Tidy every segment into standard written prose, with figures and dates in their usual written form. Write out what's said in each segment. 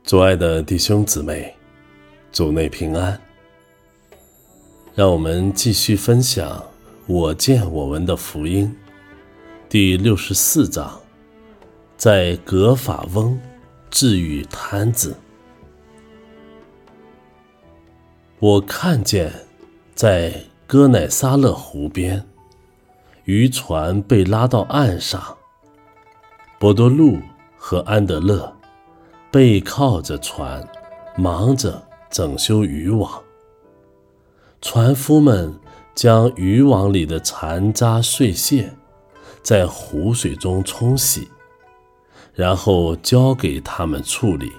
主爱的弟兄姊妹，主内平安。让我们继续分享我见我闻的福音第64章，在葛法翁治愈瘫子。我看见在哥乃撒勒湖边，渔船被拉到岸上，伯多禄和安德勒背靠着船，忙着整修渔网。船夫们将渔网里的残渣碎屑在湖水中冲洗，然后交给他们处理。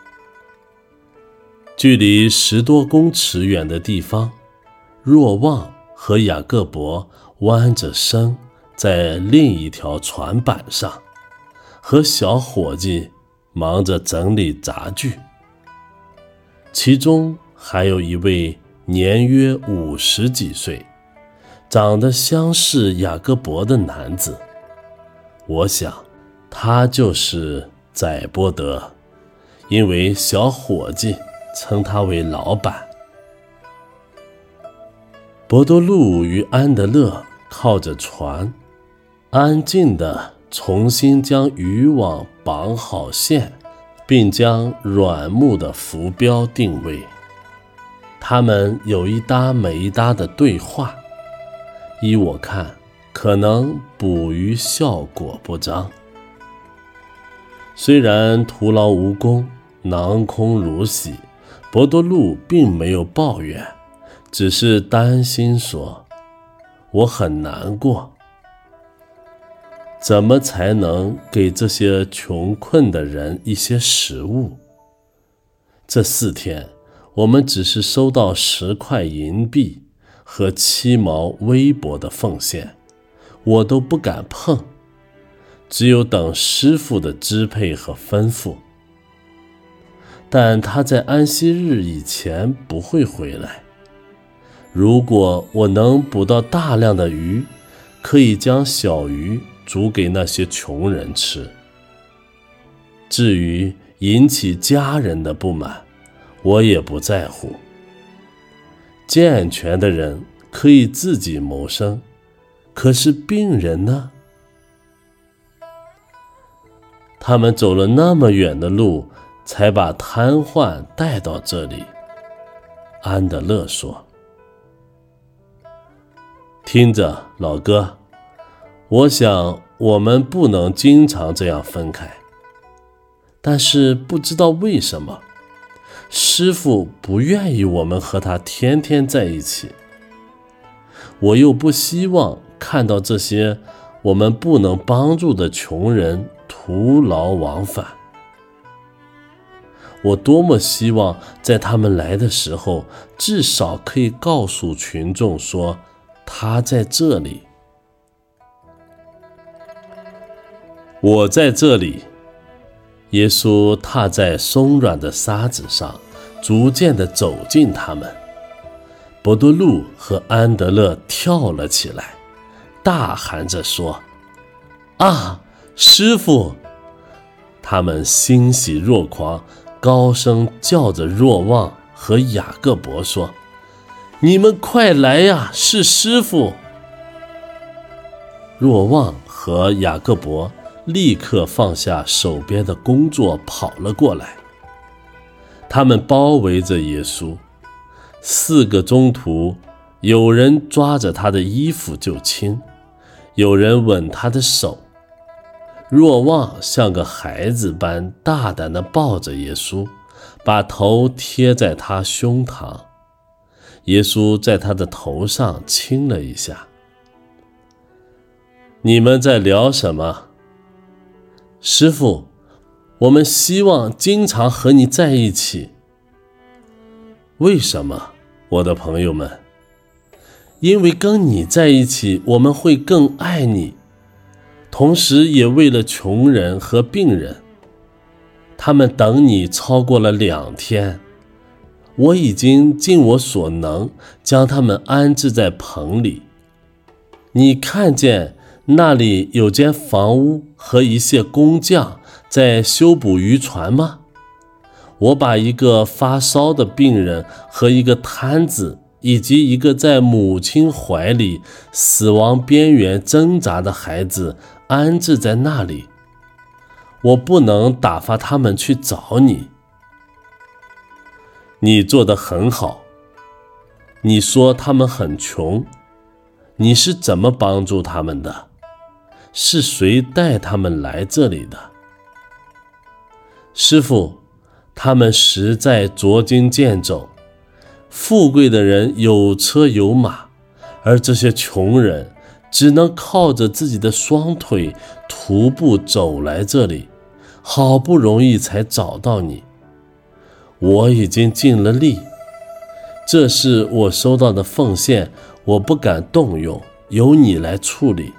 距离10多公尺远的地方，若望和雅各伯弯着身在另一条船板上，和小伙计忙着整理杂具。其中还有一位年约50几岁，长得相似雅各伯的男子，我想他就是载波德，因为小伙计称他为老板。伯多禄与安德勒靠着船，安静地重新将渔网绑好线，并将软木的浮标定位。他们有一搭没一搭的对话，依我看，可能捕鱼效果不彰。虽然徒劳无功，囊空如洗，伯多禄并没有抱怨，只是担心说：我很难过，怎么才能给这些穷困的人一些食物？这4天，我们只是收到10块银币和7毛微薄的奉献，我都不敢碰，只有等师傅的支配和吩咐。但他在安息日以前不会回来。如果我能捕到大量的鱼，可以将小鱼煮给那些穷人吃。至于引起家人的不满，我也不在乎。健全的人可以自己谋生，可是病人呢？他们走了那么远的路，才把瘫痪带到这里。安德勒说：听着，老哥，我想我们不能经常这样分开，但是不知道为什么，师父不愿意我们和他天天在一起。我又不希望看到这些我们不能帮助的穷人徒劳往返。我多么希望在他们来的时候，至少可以告诉群众说他在这里。我在这里。耶稣踏在松软的沙子上，逐渐地走近他们。伯多禄和安德勒跳了起来，大喊着说：啊，师父！他们欣喜若狂，高声叫着若望和雅各伯说：你们快来呀，是师父！若望和雅各伯立刻放下手边的工作，跑了过来。他们包围着耶稣，4个宗徒，有人抓着他的衣服就亲，有人吻他的手。若望像个孩子般大胆地抱着耶稣，把头贴在他胸膛。耶稣在他的头上亲了一下。你们在聊什么？师父，我们希望经常和你在一起。为什么，我的朋友们？因为跟你在一起，我们会更爱你，同时也为了穷人和病人。他们等你超过了2天，我已经尽我所能将他们安置在棚里。你看见那里有间房屋和一些工匠在修补渔船吗？ 我把一个发烧的病人和一个瘫子，以及一个在母亲怀里死亡边缘挣扎的孩子安置在那里，我不能打发他们去找你。你做得很好。你说他们很穷，你是怎么帮助他们的？是谁带他们来这里的？师父，他们实在捉襟见肘，富贵的人有车有马，而这些穷人只能靠着自己的双腿徒步走来这里，好不容易才找到你。我已经尽了力，这是我收到的奉献，我不敢动用，由你来处理。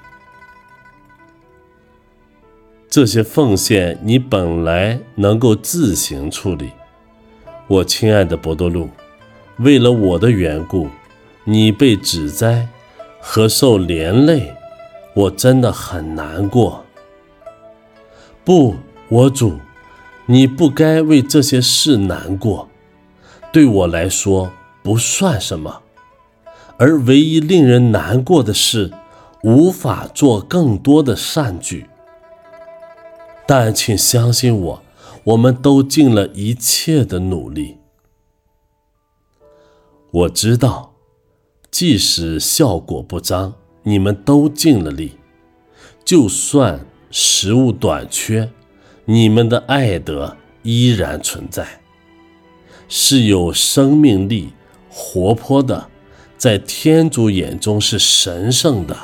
这些奉献你本来能够自行处理。我亲爱的伯多禄，为了我的缘故，你被指摘和受连累，我真的很难过。不，我主，你不该为这些事难过，对我来说不算什么，而唯一令人难过的是无法做更多的善举。但请相信我，我们都尽了一切的努力。我知道，即使效果不彰，你们都尽了力。就算食物短缺，你们的爱德依然存在，是有生命力、活泼的，在天主眼中是神圣的。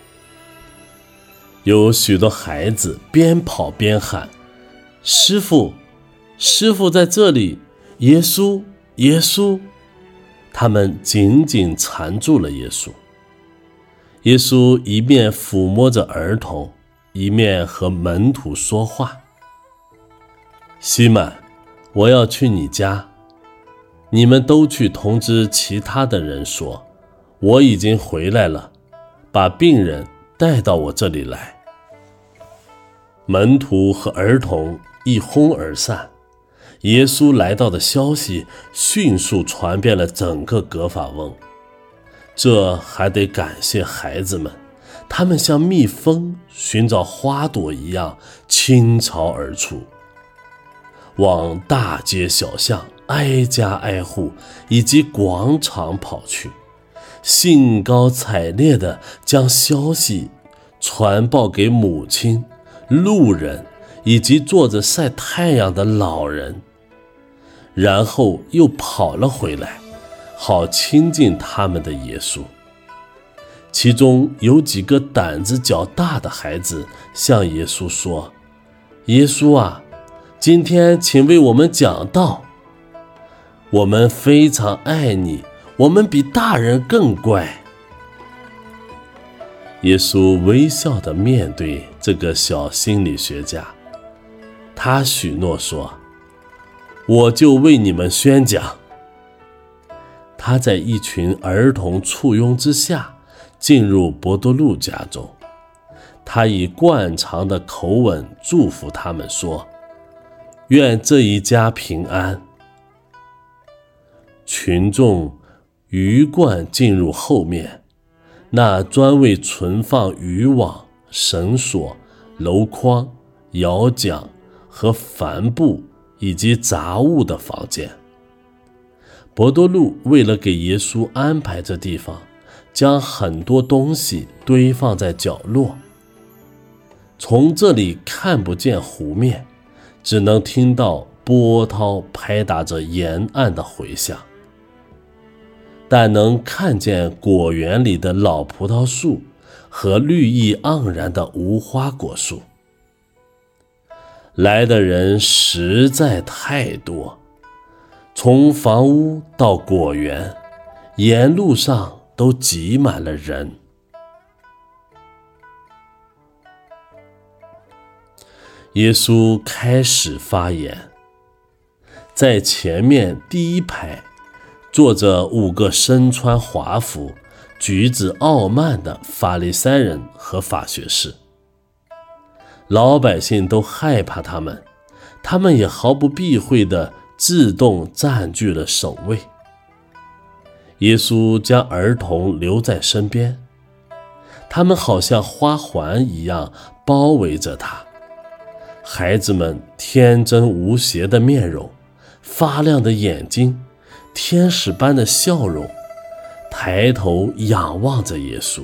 有许多孩子边跑边喊：师父，师父在这里，耶稣，耶稣！他们紧紧缠住了耶稣。耶稣一面抚摸着儿童，一面和门徒说话：西满，我要去你家，你们都去通知其他的人说，我已经回来了，把病人带到我这里来。门徒和儿童一哄而散，耶稣来到的消息迅速传遍了整个格法翁。这还得感谢孩子们，他们像蜜蜂寻找花朵一样倾巢而出，往大街小巷、挨家挨户以及广场跑去，兴高采烈地将消息传报给母亲、路人以及坐着晒太阳的老人，然后又跑了回来，好亲近他们的耶稣。其中有几个胆子较大的孩子向耶稣说：耶稣啊，今天请为我们讲道，我们非常爱你，我们比大人更乖。耶稣微笑地面对这个小心理学家，他许诺说：我就为你们宣讲。他在一群儿童簇拥之下进入伯多禄家中，他以惯常的口吻祝福他们说：愿这一家平安。群众鱼贯进入后面，那专为存放渔网、绳索、箩筐、摇桨和帆布以及杂物的房间。伯多禄为了给耶稣安排这地方，将很多东西堆放在角落。从这里看不见湖面，只能听到波涛拍打着沿岸的回响，但能看见果园里的老葡萄树和绿意盎然的无花果树。来的人实在太多，从房屋到果园，沿路上都挤满了人。耶稣开始发言，在前面第一排坐着5个身穿华服、举止傲慢的法利赛人和法学士。老百姓都害怕他们，他们也毫不避讳地自动占据了首位。耶稣将儿童留在身边，他们好像花环一样包围着他。孩子们天真无邪的面容，发亮的眼睛，天使般的笑容，抬头仰望着耶稣。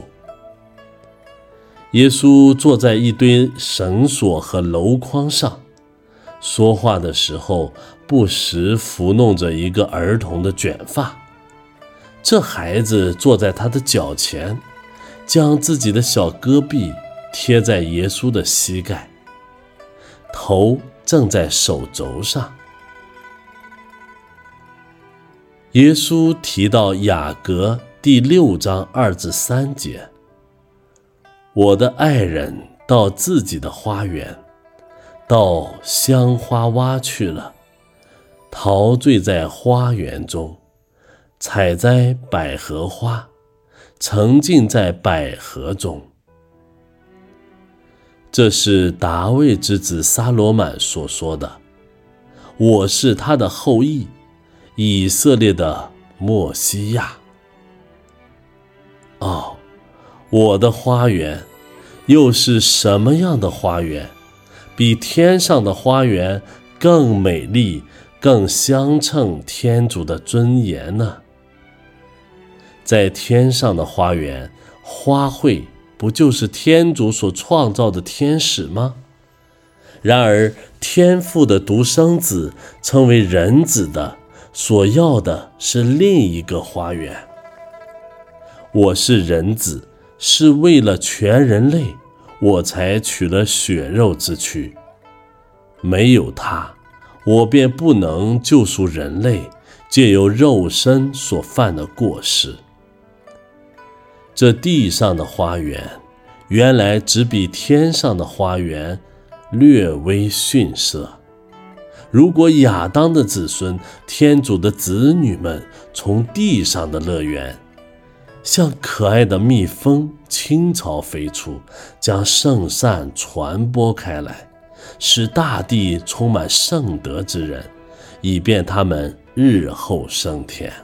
耶稣坐在一堆绳索和篓筐上，说话的时候不时抚弄着一个儿童的卷发。这孩子坐在他的脚前，将自己的小胳臂贴在耶稣的膝盖，头正在手肘上。耶稣提到雅各第6章2至3节，我的爱人到自己的花园，到香花洼去了，陶醉在花园中，采摘百合花，沉浸在百合中。这是大卫之子撒罗满所说的，我是他的后裔，以色列的默西亚。哦，我的花园又是什么样的花园？比天上的花园更美丽，更相称天主的尊严呢？在天上的花园，花卉不就是天主所创造的天使吗？然而天父的独生子成为人子的，所要的是另一个花园。我是人子，是为了全人类，我才取了血肉之躯。没有他，我便不能救赎人类，借由肉身所犯的过失。这地上的花园，原来只比天上的花园略微逊色。如果亚当的子孙，天主的子女们，从地上的乐园，像可爱的蜜蜂倾巢飞出，将圣善传播开来，使大地充满圣德之人，以便他们日后升天。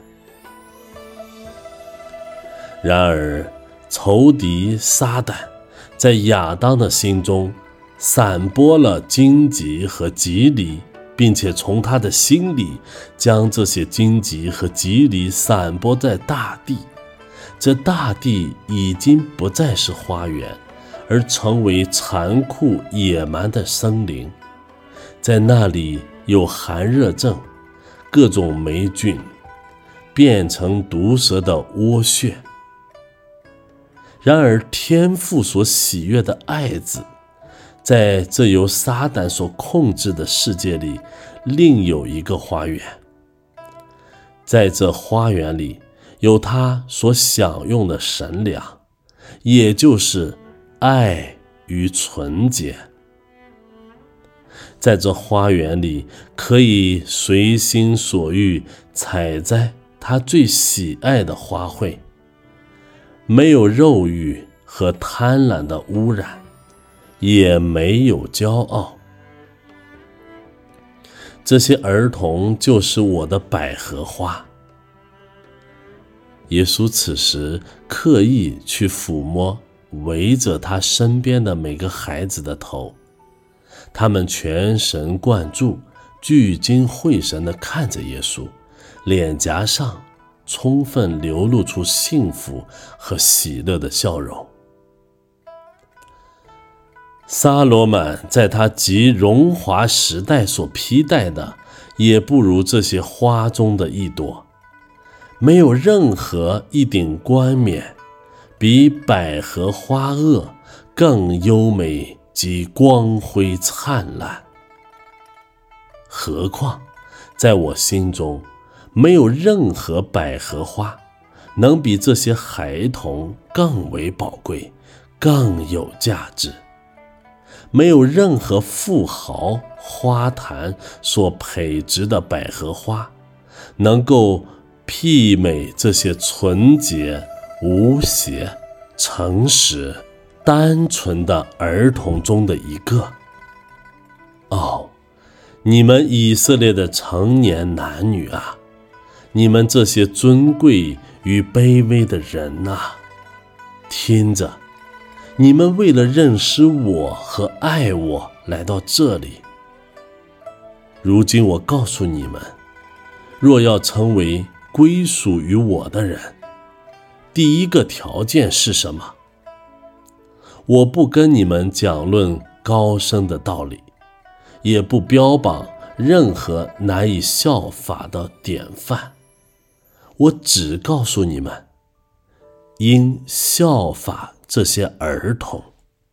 然而仇敌撒旦在亚当的心中散播了荆棘和棘藜，并且从他的心里将这些荆棘和棘藜散播在大地。这大地已经不再是花园，而成为残酷野蛮的森林。在那里有寒热症，各种霉菌，变成毒蛇的窝穴。然而天父所喜悦的爱子，在这由撒旦所控制的世界里，另有一个花园。在这花园里，有他所享用的神粮，也就是爱与纯洁。在这花园里，可以随心所欲采摘他最喜爱的花卉，没有肉欲和贪婪的污染，也没有骄傲。这些儿童就是我的百合花。耶稣此时刻意去抚摸围着他身边的每个孩子的头，他们全神贯注，聚精会神地看着耶稣，脸颊上充分流露出幸福和喜乐的笑容。撒罗满在他极荣华时代所披戴的，也不如这些花中的一朵，没有任何一顶冠冕比百合花萼更优美及光辉灿烂。何况在我心中，没有任何百合花能比这些孩童更为宝贵，更有价值。没有任何富豪花坛所培植的百合花能够媲美这些纯洁、无邪、诚实、单纯的儿童中的一个。哦， 你们以色列的成年男女啊，你们这些尊贵与卑微的人啊，听着，你们为了认识我和爱我来到这里。如今我告诉你们，若要成为归属于我的人，第一个条件是什么？我不跟你们讲论高深的道理，也不标榜任何难以效法的典范，我只告诉你们，应效法这些儿童。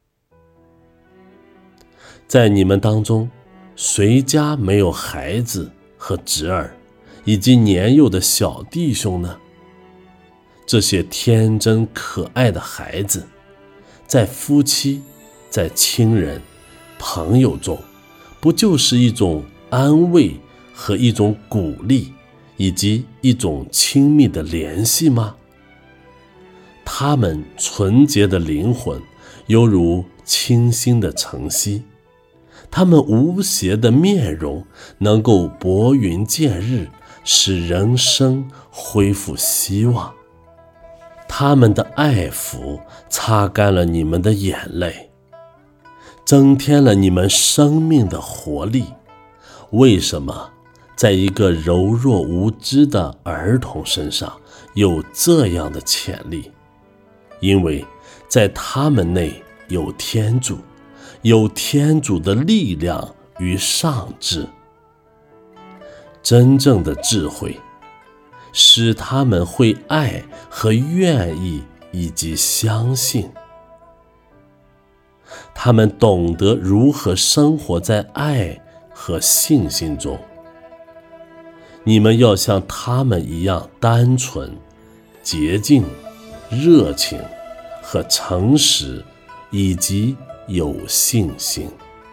在你们当中，谁家没有孩子和侄儿，以及年幼的小弟兄呢？这些天真可爱的孩子，在夫妻、在亲人、朋友中，不就是一种安慰和一种鼓励，以及一种亲密的联系吗？他们纯洁的灵魂犹如清新的晨曦，他们无邪的面容能够拨云见日，使人生恢复希望。他们的爱抚擦干了你们的眼泪，增添了你们生命的活力。为什么在一个柔弱无知的儿童身上有这样的潜力？因为在他们内有天主，有天主的力量与上智。真正的智慧使他们会爱和愿意以及相信，他们懂得如何生活在爱和信心中。你们要像他们一样单纯、洁净、热情和诚实，以及有信心。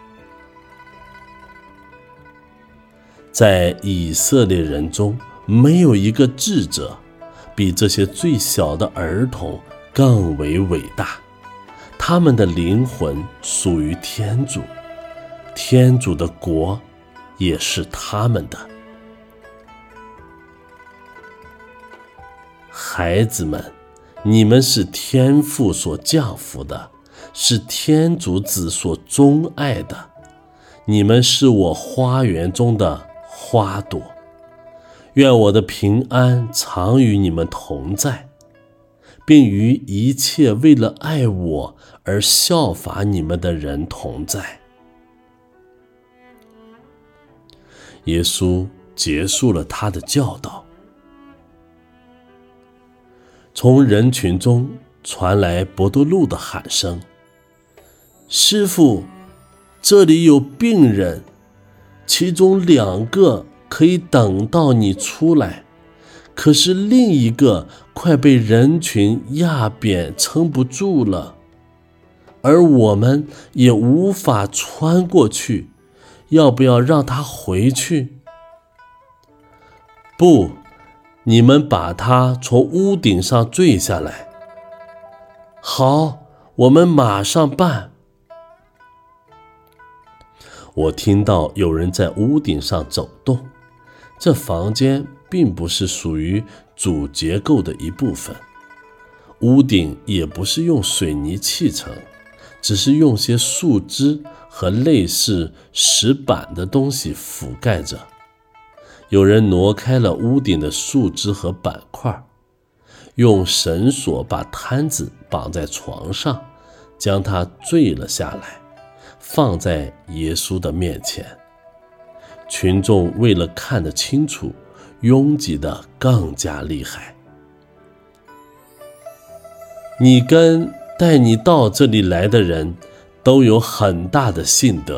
在以色列人中，没有一个智者比这些最小的儿童更为伟大。他们的灵魂属于天主，天主的国也是他们的。孩子们，你们是天父所降福的，是天主子所钟爱的。你们是我花园中的花朵。愿我的平安常与你们同在，并与一切为了爱我而效法你们的人同在。耶稣结束了他的教导。从人群中传来伯多禄的喊声：师父，这里有病人，其中2个可以等到你出来，可是另一个快被人群压扁撑不住了，而我们也无法穿过去，要不要让他回去？不，你们把他从屋顶上坠下来。好，我们马上办。我听到有人在屋顶上走动，这房间并不是属于主结构的一部分，屋顶也不是用水泥砌成，只是用些树枝和类似石板的东西覆盖着。有人挪开了屋顶的树枝和板块，用绳索把摊子绑在床上，将它坠了下来，放在耶稣的面前。群众为了看得清楚，拥挤得更加厉害。你跟带你到这里来的人都有很大的信德。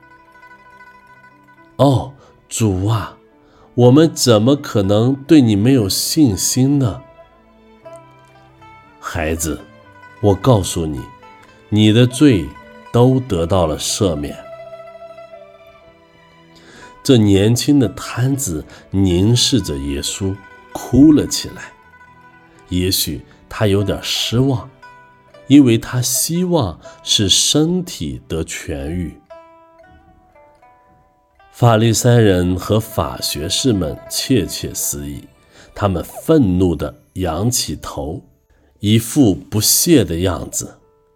哦，主啊，我们怎么可能对你没有信心呢？孩子，我告诉你，你的罪都得到了赦免。这年轻的摊子凝视着耶稣，哭了起来。也许他有点失望，因为他希望是身体得痊愈。 法利赛人和法学士们窃窃私语，他们愤怒地仰起头，一副不屑的样子。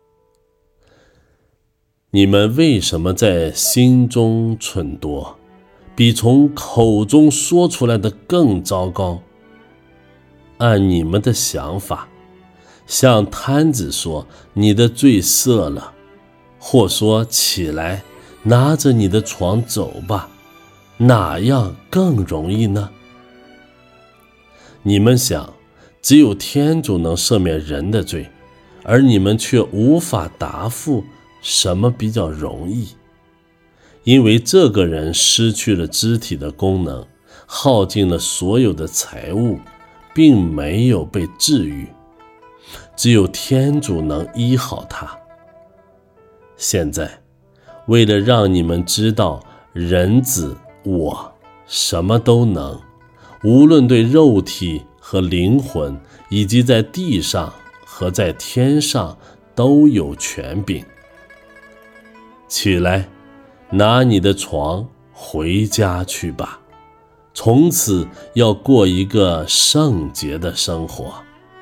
你们为什么在心中忖度，比从口中说出来的更糟糕？按你们的想法，向摊子说你的罪赦了，或说起来，拿着你的床走吧，哪样更容易呢？你们想，只有天主能赦免人的罪，而你们却无法答复什么比较容易，因为这个人失去了肢体的功能，耗尽了所有的财物，并没有被治愈，只有天主能医好他。现在，为了让你们知道人子我什么都能，无论对肉体和灵魂，以及在地上和在天上都有权柄。起来，拿你的床回家去吧，从此要过一个圣洁的生活。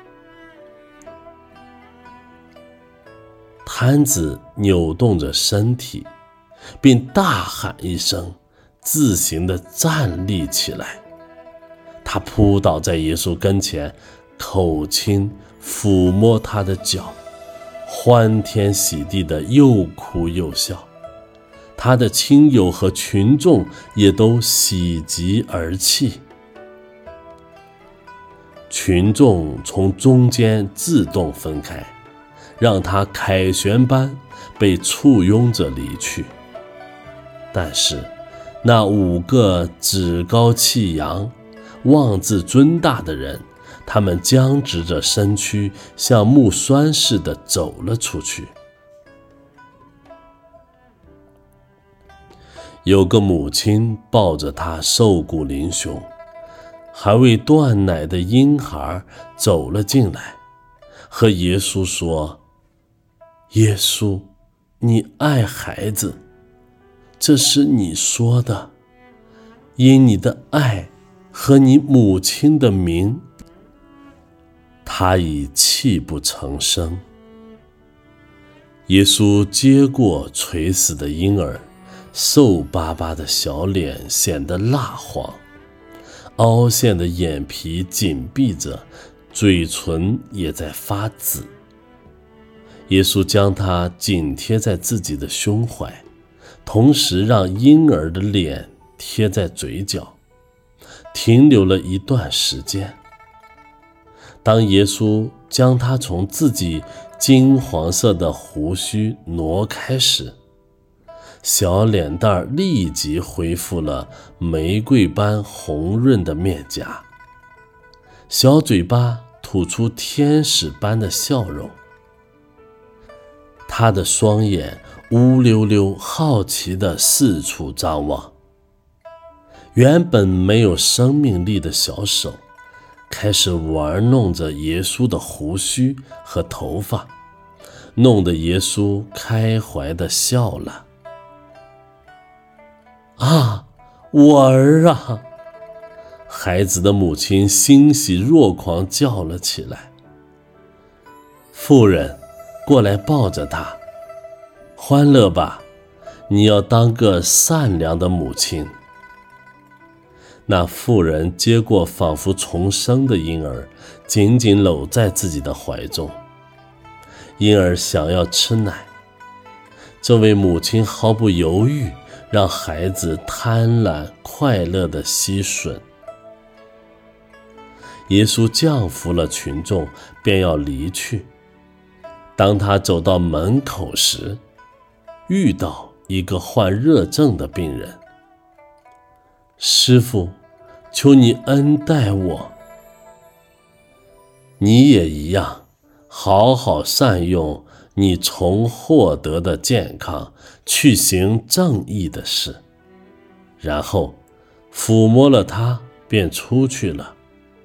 摊子扭动着身体，并大喊一声，自行地站立起来。他扑倒在耶稣跟前，口亲抚摸他的脚，欢天喜地的又哭又笑。他的亲友和群众也都喜极而泣。群众从中间自动分开，让他凯旋般被簇拥着离去。但是那5个趾高气扬、妄自尊大的人，他们僵直着身躯，像木栓似的走了出去。有个母亲抱着她瘦骨嶙峋还未断奶的婴孩走了进来，和耶稣说：耶稣，你爱孩子，这是你说的，因你的爱和你母亲的名，他已泣不成声。耶稣接过垂死的婴儿，瘦巴巴的小脸显得蜡黄，凹陷的眼皮紧闭着，嘴唇也在发紫。耶稣将他紧贴在自己的胸怀，同时让婴儿的脸贴在嘴角，停留了一段时间。当耶稣将他从自己金黄色的胡须挪开时，小脸蛋立即恢复了玫瑰般红润的面颊，小嘴巴吐出天使般的笑容。他的双眼乌溜溜好奇地四处张望，原本没有生命力的小手开始玩弄着耶稣的胡须和头发，弄得耶稣开怀地笑了。啊，我儿啊！孩子的母亲欣喜若狂叫了起来。妇人过来抱着他，欢乐吧，你要当个善良的母亲。那妇人接过仿佛重生的婴儿，紧紧搂在自己的怀中。婴儿想要吃奶，这位母亲毫不犹豫，让孩子贪婪快乐地吸吮。耶稣降服了群众，便要离去。当他走到门口时，遇到一个患热症的病人。师父，求你恩待我。你也一样，好好善用你重获得的健康，去行正义的事。然后抚摸了他，便出去了。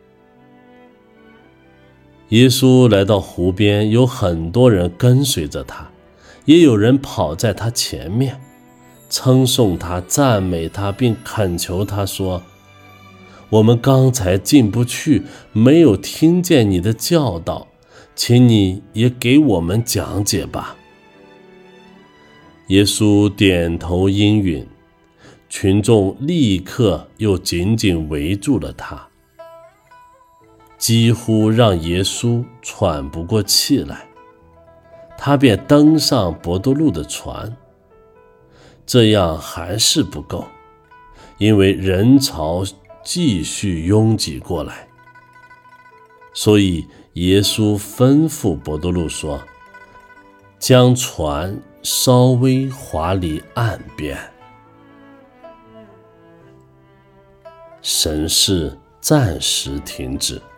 耶稣来到湖边，有很多人跟随着他，也有人跑在他前面， 称颂他、赞美他，并恳求他说：我们刚才进不去，没有听见你的教导，请你也给我们讲解吧。耶稣点头应允，群众立刻又紧紧围住了他，几乎让耶稣喘不过气来。他便登上伯多禄的船，这样还是不够，因为人潮继续拥挤过来。所以耶稣吩咐伯多禄说：将船稍微划离岸边。神事暂时停止。